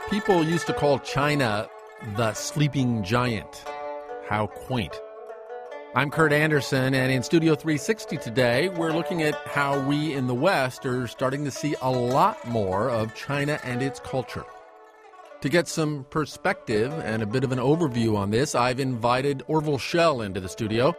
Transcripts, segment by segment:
People used to call China the sleeping giant. How quaint. I'm Kurt Andersen, and in Studio 360 today, we're looking at how we in the West are starting to see a lot more of China and its culture. To get some perspective and a bit of an overview on this, I've invited Orville Schell into the studio.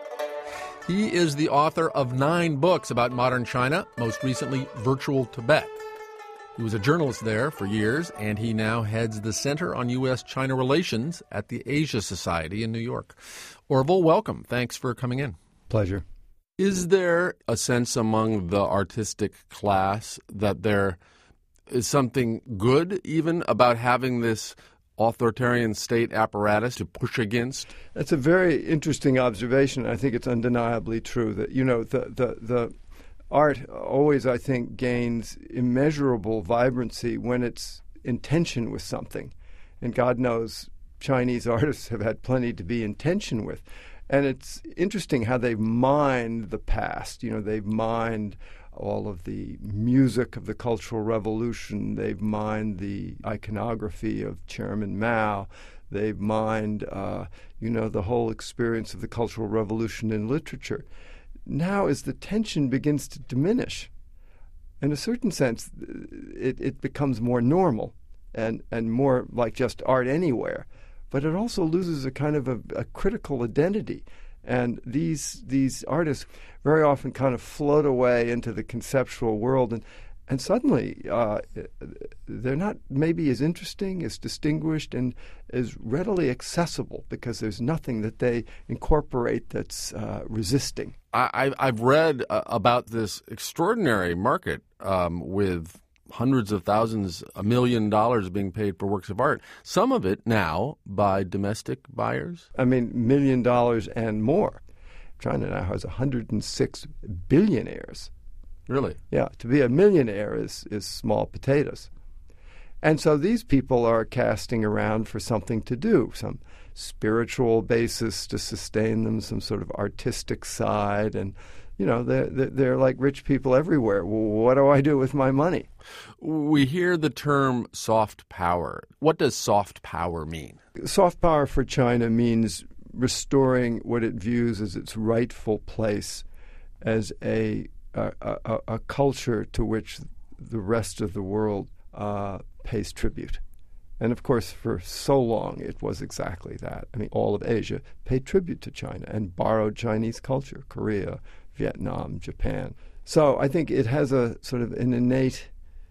He is the author of 9 books about modern China, most recently Virtual Tibet. He was a journalist there for years, and he now heads the Center on U.S.-China Relations at the Asia Society in New York. Orville, welcome. Thanks for coming in. Pleasure. Is there a sense among the artistic class that there is something good even about having this authoritarian state apparatus to push against? That's a very interesting observation. I think it's undeniably true that, the art always, I think, gains immeasurable vibrancy when it's in tension with something. And God knows Chinese artists have had plenty to be in tension with. And it's interesting how they've mined the past. They've mined all of the music of the Cultural Revolution. They've mined the iconography of Chairman Mao. They've mined, the whole experience of the Cultural Revolution in literature. Now, as the tension begins to diminish, in a certain sense, it becomes more normal and more like just art anywhere. But it also loses a kind of a critical identity. And these artists very often kind of float away into the conceptual world, and suddenly they're not maybe as interesting, as distinguished, and as readily accessible because there's nothing that they incorporate that's resisting. I've read about this extraordinary market with hundreds of thousands, $1 million being paid for works of art, some of it now by domestic buyers. I mean, $1 million and more. China now has 106 billionaires. Really? Yeah, to be a millionaire is small potatoes. And so these people are casting around for something to do, some spiritual basis to sustain them, some sort of artistic side. And, they're like rich people everywhere. What do I do with my money? We hear the term soft power. What does soft power mean? Soft power for China means restoring what it views as its rightful place as a culture to which the rest of the world pays tribute. And, of course, for so long it was exactly that. I mean, all of Asia paid tribute to China and borrowed Chinese culture, Korea, Vietnam, Japan. So I think it has a sort of an innate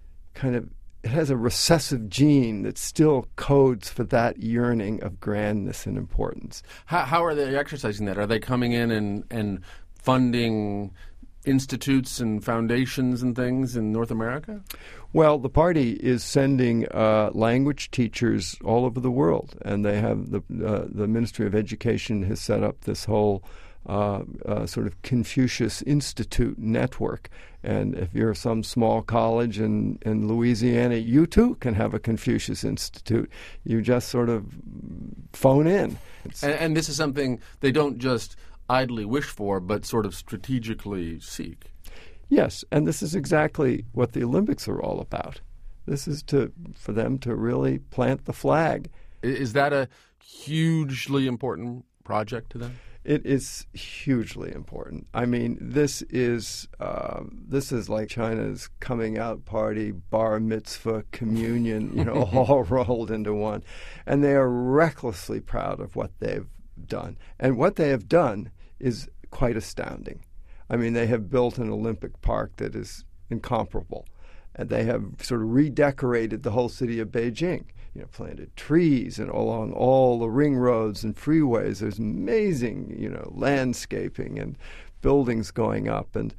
it has a recessive gene that still codes for that yearning of grandness and importance. How are they exercising that? Are they coming in and funding institutes and foundations and things in North America? Well, the party is sending language teachers all over the world, and they have the Ministry of Education has set up this whole sort of Confucius Institute network. And if you're some small college in Louisiana, you too can have a Confucius Institute. You just sort of phone in. And this is something they don't just idly wish for, but sort of strategically seek. Yes, and this is exactly what the Olympics are all about. This is for them to really plant the flag. Is that a hugely important project to them? It is hugely important. I mean, this is like China's coming out party, bar mitzvah, communion, all rolled into one. And they are recklessly proud of what they've done. And what they have done is quite astounding. I mean, they have built an Olympic park that is incomparable. And they have sort of redecorated the whole city of Beijing. Planted trees and along all the ring roads and freeways. There's amazing, landscaping and buildings going up. And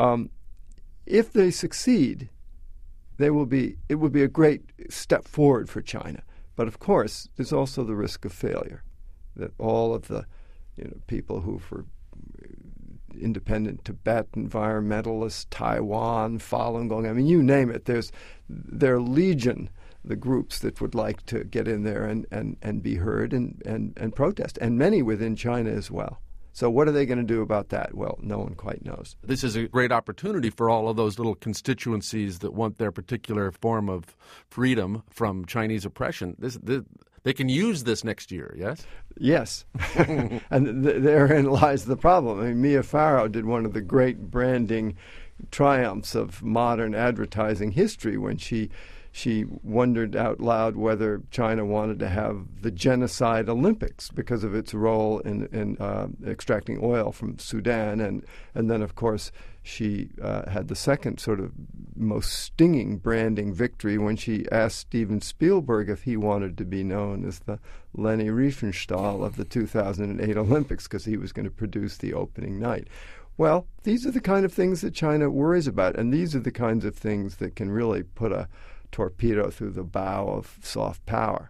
if they succeed, it will be a great step forward for China. But of course, there's also the risk of failure. That all of the people who for independent Tibet, environmentalists, Taiwan, Falun Gong, I mean, you name it. There are legion, the groups that would like to get in there and be heard and protest, and many within China as well. So what are they going to do about that? Well, no one quite knows. This is a great opportunity for all of those little constituencies that want their particular form of freedom from Chinese oppression. They can use this next year, yes? Yes. And therein lies the problem. I mean, Mia Farrow did one of the great branding triumphs of modern advertising history when she wondered out loud whether China wanted to have the genocide Olympics because of its role in extracting oil from Sudan. And then, of course, she had the second sort of most stinging branding victory when she asked Steven Spielberg if he wanted to be known as the Leni Riefenstahl of the 2008 Olympics because he was going to produce the opening night. Well, these are the kind of things that China worries about, and these are the kinds of things that can really put a torpedo through the bow of soft power.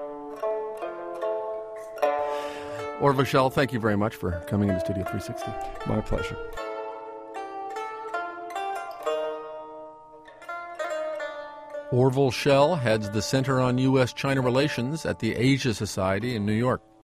Orville Schell, thank you very much for coming into Studio 360. My pleasure. Orville Schell heads the Center on U.S.-China Relations at the Asia Society in New York.